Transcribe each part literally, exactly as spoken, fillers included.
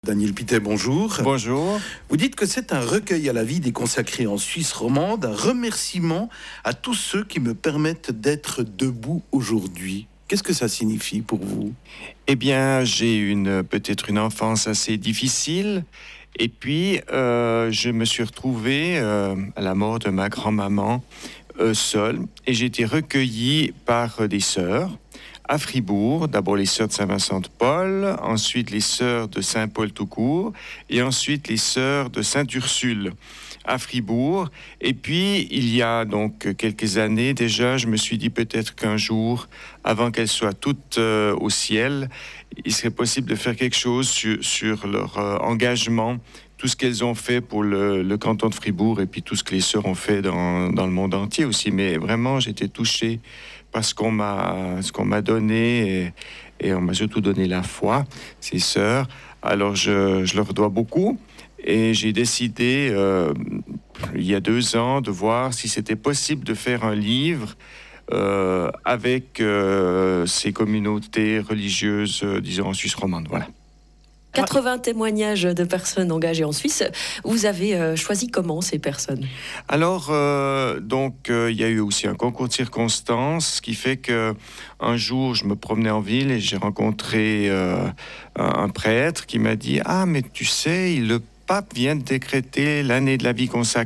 Daniel Pittet, bonjour. Bonjour. Vous dites que c'est un recueil à la vie des consacrés en Suisse romande, un remerciement à tous ceux qui me permettent d'être debout aujourd'hui. Qu'est-ce que ça signifie pour vous? Eh bien, j'ai une peut-être une enfance assez difficile. Et puis, euh, je me suis retrouvé euh, à la mort de ma grand-maman euh, seul. Et j'ai été recueilli par euh, des sœurs à Fribourg. D'abord les sœurs de Saint-Vincent-de-Paul, ensuite les sœurs de Saint-Paul-tout-court, et ensuite les sœurs de Sainte-Ursule à Fribourg. Et puis, il y a donc quelques années déjà, je me suis dit peut-être qu'un jour, avant qu'elles soient toutes euh, au ciel, il serait possible de faire quelque chose sur, sur leur euh, engagement, tout ce qu'elles ont fait pour le, le canton de Fribourg et puis tout ce que les sœurs ont fait dans, dans le monde entier aussi. Mais vraiment, j'étais touché par ce qu'on m'a, ce qu'on m'a donné et, et on m'a surtout donné la foi, ces sœurs. Alors, je, je leur dois beaucoup. Et j'ai décidé, euh, il y a deux ans, de voir si c'était possible de faire un livre euh, avec euh, ces communautés religieuses, euh, disons, en Suisse romande. Voilà. quatre-vingts témoignages de personnes engagées en Suisse. Vous avez euh, choisi comment ces personnes? Alors, euh, donc, euh, il y a eu aussi un concours de circonstances, ce qui fait que un jour, je me promenais en ville et j'ai rencontré euh, un, un prêtre qui m'a dit « Ah, mais tu sais, le pape vient de décréter l'année de la vie consacrée. »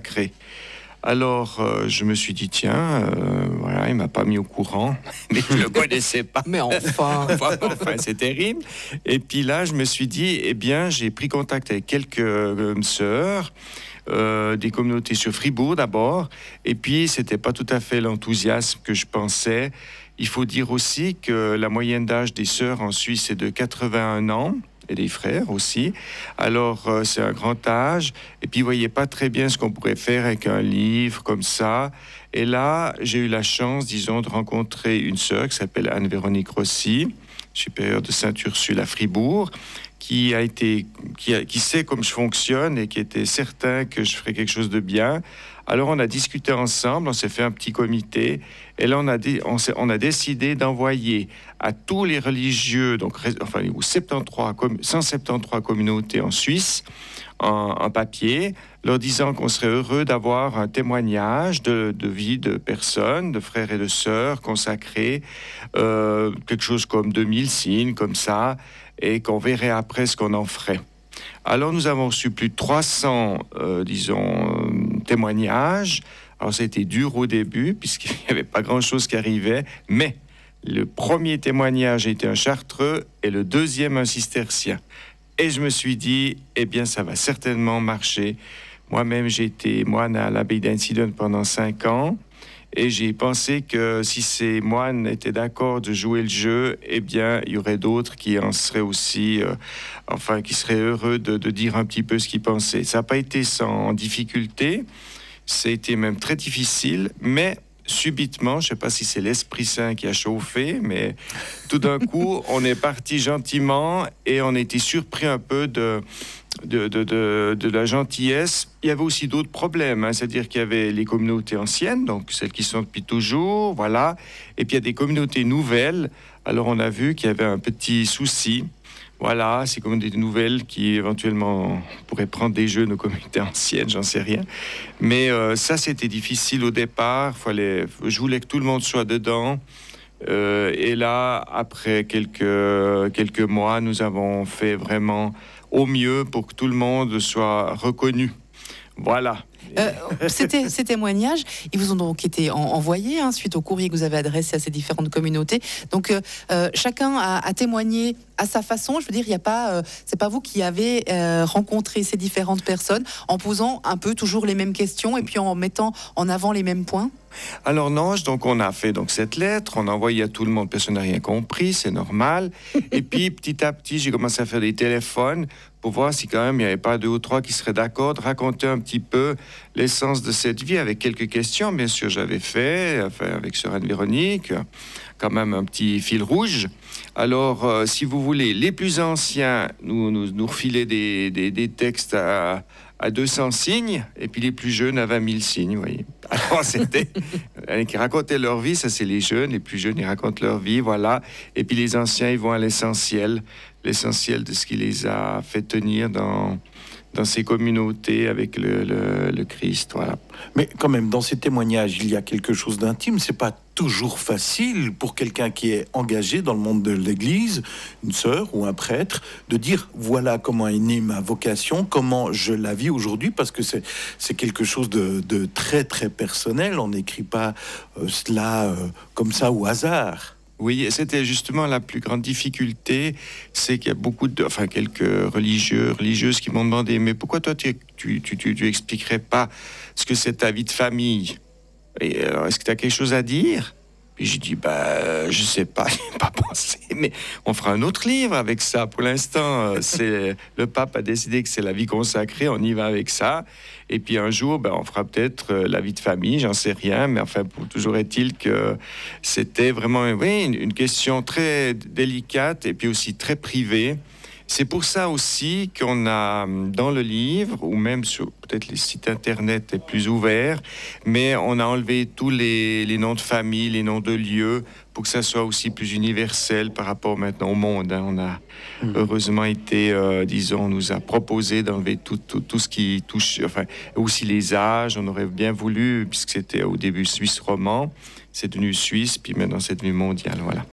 Alors, euh, je me suis dit, tiens, euh, voilà, il m'a pas mis au courant, mais je le connaissais pas. Mais enfin, enfin, enfin, c'est terrible. Et puis là, je me suis dit, eh bien, j'ai pris contact avec quelques euh, sœurs, euh, des communautés sur Fribourg d'abord, et puis c'était pas tout à fait l'enthousiasme que je pensais. Il faut dire aussi que la moyenne d'âge des sœurs en Suisse est de quatre-vingt-un ans. Et des frères aussi. Alors, euh, c'est un grand âge. Et puis, ils ne voyaient pas très bien ce qu'on pourrait faire avec un livre comme ça. Et là, j'ai eu la chance, disons, de rencontrer une sœur qui s'appelle Anne-Véronique Rossi, supérieure de Sainte-Ursule à Fribourg, qui a été, qui, a, qui sait comment je fonctionne et qui était certain que je ferais quelque chose de bien. Alors, on a discuté ensemble, on s'est fait un petit comité, et là, on a, dé, on, on a décidé d'envoyer à tous les religieux, donc, enfin, soixante-treize, cent soixante-treize communautés en Suisse, en, en papier, leur disant qu'on serait heureux d'avoir un témoignage de, de vie de personnes, de frères et de sœurs consacrés, euh, quelque chose comme deux mille signes, comme ça, et qu'on verrait après ce qu'on en ferait. Alors, nous avons reçu plus de trois cents, euh, disons, euh, témoignages. Alors, ça a été dur au début, puisqu'il n'y avait pas grand-chose qui arrivait. Mais le premier témoignage était un chartreux et le deuxième un cistercien. Et je me suis dit, eh bien, ça va certainement marcher. Moi-même, j'ai été moine à l'abbaye d'Einsiedeln pendant cinq ans. Et j'ai pensé que si ces moines étaient d'accord de jouer le jeu, eh bien, il y aurait d'autres qui en seraient aussi, euh, enfin, qui seraient heureux de, de dire un petit peu ce qu'ils pensaient. Ça n'a pas été sans difficulté, ça a été même très difficile, mais subitement, je ne sais pas si c'est l'Esprit Saint qui a chauffé, mais tout d'un coup, on est parti gentiment et on a été surpris un peu de... De, de, de, de la gentillesse. Il y avait aussi d'autres problèmes, hein, c'est-à-dire qu'il y avait les communautés anciennes, donc celles qui sont depuis toujours, voilà, et puis il y a des communautés nouvelles. Alors on a vu qu'il y avait un petit souci, voilà, ces communautés nouvelles qui éventuellement pourraient prendre des jeux de nos communautés anciennes, j'en sais rien. Mais euh, ça, c'était difficile au départ, fallait, je voulais que tout le monde soit dedans. Euh, et là, après quelques, quelques mois, nous avons fait vraiment au mieux pour que tout le monde soit reconnu. Voilà. Euh, c'était, ces témoignages, ils vous ont donc été en, envoyés hein, suite au courrier que vous avez adressé à ces différentes communautés. Donc, euh, euh, chacun a, a témoigné à sa façon. Je veux dire, il y a pas, euh, c'est pas vous qui avez euh, rencontré ces différentes personnes en posant un peu toujours les mêmes questions et puis en mettant en avant les mêmes points. Alors non, donc on a fait donc cette lettre, on a envoyé à tout le monde, personne n'a rien compris, c'est normal. Et puis petit à petit, j'ai commencé à faire des téléphones pour voir si quand même il n'y avait pas deux ou trois qui seraient d'accord de raconter un petit peu l'essence de cette vie avec quelques questions. Bien sûr, j'avais fait, enfin, avec sœur Anne-Véronique, quand même un petit fil rouge. Alors, euh, si vous voulez, les plus anciens nous, nous, nous refilaient des, des, des textes à, à deux cents signes, et puis les plus jeunes à vingt mille signes, vous voyez. Alors, c'était... qui racontaient leur vie, ça c'est les jeunes, les plus jeunes, ils racontent leur vie, voilà. Et puis les anciens, ils vont à l'essentiel, l'essentiel de ce qui les a fait tenir dans... dans ces communautés avec le, le, le Christ, voilà. Mais quand même, dans ces témoignages, il y a quelque chose d'intime. C'est pas toujours facile pour quelqu'un qui est engagé dans le monde de l'Église, une sœur ou un prêtre, de dire voilà comment est née ma vocation, comment je la vis aujourd'hui, parce que c'est c'est quelque chose de, de très très personnel. On n'écrit pas euh, cela euh, comme ça au hasard. Oui, et c'était justement la plus grande difficulté, c'est qu'il y a beaucoup de, enfin quelques religieux, religieuses qui m'ont demandé, mais pourquoi toi tu tu tu tu, tu expliquerais pas ce que c'est ta vie de famille? Et alors, est-ce que tu as quelque chose à dire? Puis j'ai dit, bah, je sais pas, j'ai pas pensé, mais on fera un autre livre avec ça. Pour l'instant, c'est le pape a décidé que c'est la vie consacrée, on y va avec ça. Et puis un jour, ben, on fera peut-être la vie de famille, j'en sais rien, mais enfin, pour, toujours est-il que c'était vraiment, oui, une, une question très délicate et puis aussi très privée. C'est pour ça aussi qu'on a, dans le livre, ou même sur peut-être les sites internet les plus ouverts, mais on a enlevé tous les, les noms de famille, les noms de lieux, pour que ça soit aussi plus universel par rapport maintenant au monde. Hein. On a mmh. heureusement été, euh, disons, on nous a proposé d'enlever tout, tout, tout ce qui touche, enfin, aussi les âges. On aurait bien voulu, puisque c'était au début suisse roman, c'est devenu suisse, puis maintenant c'est devenu mondial, voilà.